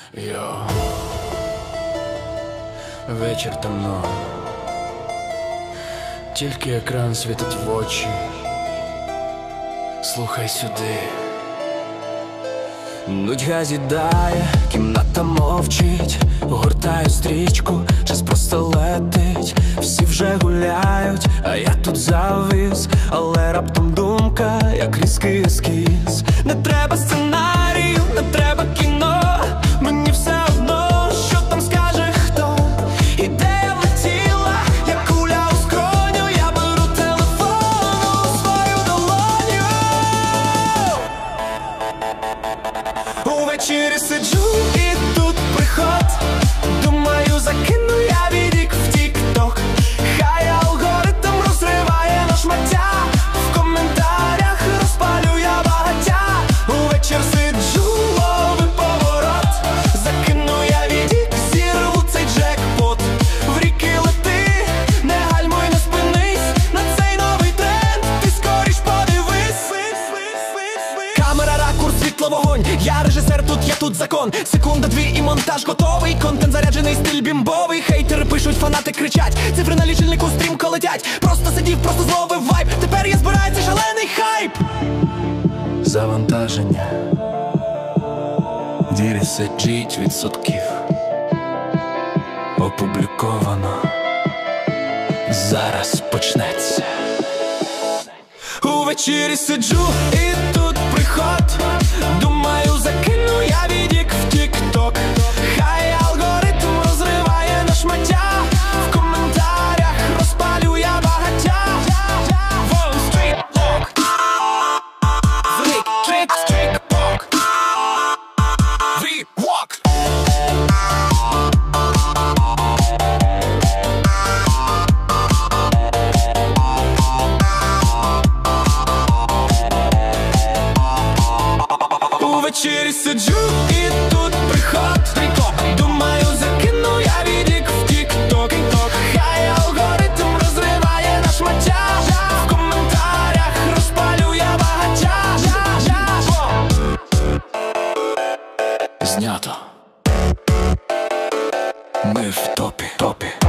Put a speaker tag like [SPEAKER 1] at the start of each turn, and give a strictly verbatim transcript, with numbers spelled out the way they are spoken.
[SPEAKER 1] Йо, вечір темно, тільки екран світить в очі. Слухай сюди. Нудьга з'їдає, кімната мовчить. Гортаю стрічку, час просто летить. Всі вже гуляють, а я тут завис. Але раптом думка, як різкий ескіз. Не треба сценарію, не треба кіно. Мені все одно, що там скаже хто. Ідея влетіла, як куля у скроню. Я беру телефон у свою долоню. Увечері сиджу і тут приход. Думаю, закину я відік в тік-ток. Хай алгоритм розриває на шмаття. В коментарях розпалю я багаття. Увечір сиджу, лови поворот. Закину я відік, зірву цей джекпот. В ріки лети, не гальмуй, не спинись. На цей новий тренд ти скоріш подивись. Камера, ракурс, світло, вогонь. Я режисер, тут я тут закон. Секунда, дві і монтаж готовий. Контент заряджений, стиль бімбовий. Хейтери пишуть, фанати кричать. Цифри на лічильнику стрімко летять. Просто сидів, просто зловив вайб. Тепер є збирається шалений хайп. Завантаження десять відсотків. Опубліковано. Зараз почнеться. Увечері сиджу і тут приход. Думаю, закину я відік в тік-ток. Хай алгоритм розриває на шмаття. В коментарях розпалю я багаття. Wall Street Lock. Флік, трик, стрік, пок. Ві-вок. Увечері сиджу і тут приход. Думаю, закину я відік в тік-ток. Хай алгоритм розриває на шмаття. В коментарях розпалю я багаття. Знято. Ми в топі, топі.